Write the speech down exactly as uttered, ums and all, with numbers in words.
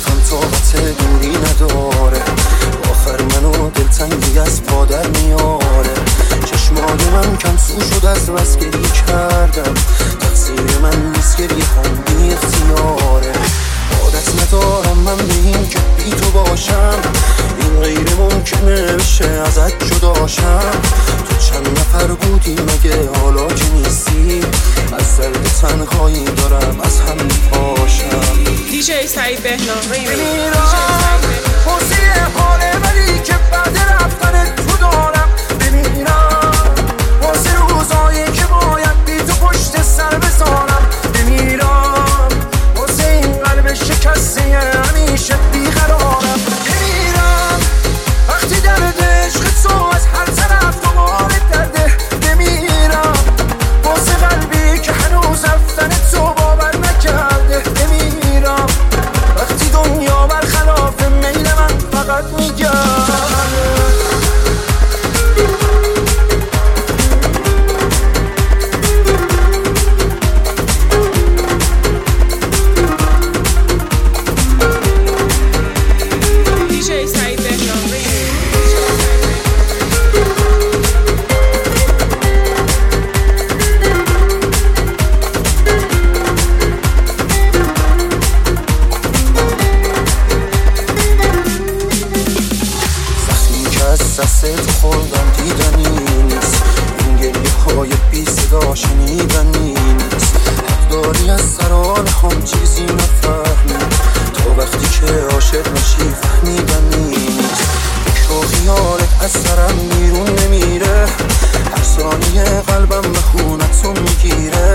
حرفم طاقت دوری نداره، آخر منو دلتنگی از پادر میاره. چشمای من کم سو شد از بس گریه کردم، تقصیر من نیست گریه هم بی اختیاره. عادت ندارم من به این که بی تو باشم، این غیر ممکنه بشه ازت جداشم. تو چند نفر بودی مگه حالا که نیستی، از درد تنهایی دارم از هم میپاشم. دیجی سعید بهنام بمیرم خوزی حاله ولی که بعد رفتن تو دارم. بمیرم واسه روزایی که باید بی تو پشت سر بذارم. بمیرم واسه این قلب شکسته همیشه بیقرارم. بمیرم وقتی درد عشق تو از هر طرف دوباره درده. بمیرم واسه قلبی که هنوز رفتن تو باور نکرده. بمیرم وقتی دنیا برخلاف میل من فقط میگرده. دسته تو خوردم دیدنی نیست، این گریه های بی صدا شنیدنی نیست. حق داری از سرال هم چیزی نفهمی، تا وقتی که عاشق نشی فهمیدنی نیست. فکر و خیالت از سرم بیرون نمیره، هر ثانیه قلبم به خونت تو میگیره.